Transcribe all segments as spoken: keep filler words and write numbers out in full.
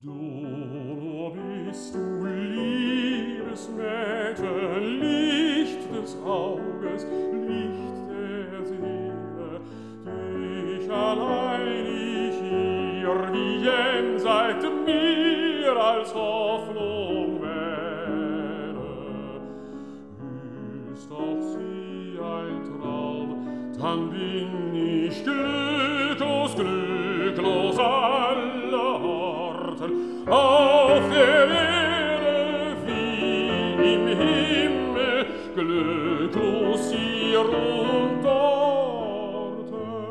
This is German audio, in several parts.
Du nur bist du, liebes Mädchen, Licht des Auges, Licht der Seele, dich allein ich hier wie jenseit mir als Hoffnung wähne. Ist auch sie ein Traum, dann bin ich glücklos, glücklos aller Orten, auf der Erde wie im Himmel, glücklos hier und dorten.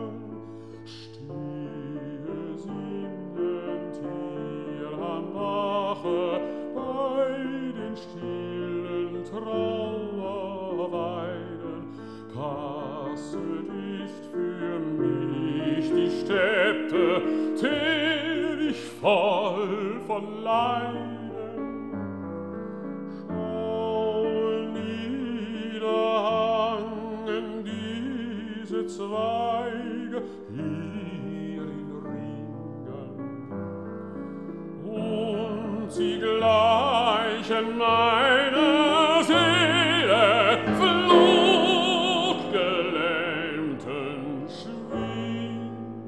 Stehe sinnend hier am Bache bei den stillen Trauerweiden, passe dicht für mich die Stätte, tät ich voll von Leiden. Schau niederhangen diese Zweige hier in Ringen, und sie gleichen meiner Seele fluggelähmten Schwingen.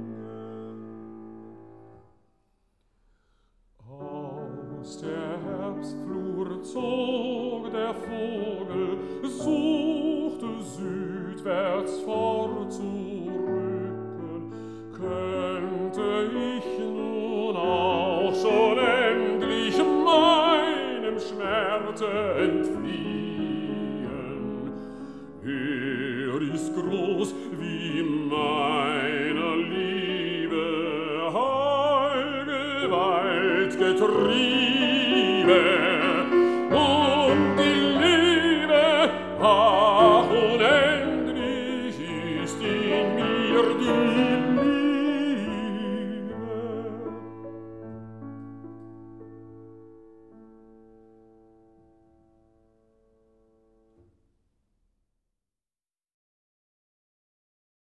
Aus der Herbstflur zog der Vogel, suchte südwärts vorzurücken. Könnte ich nun auch schon endlich meinem Schmerze entfliehen? Er ist groß wie meiner Liebe Allgewalt getrieben.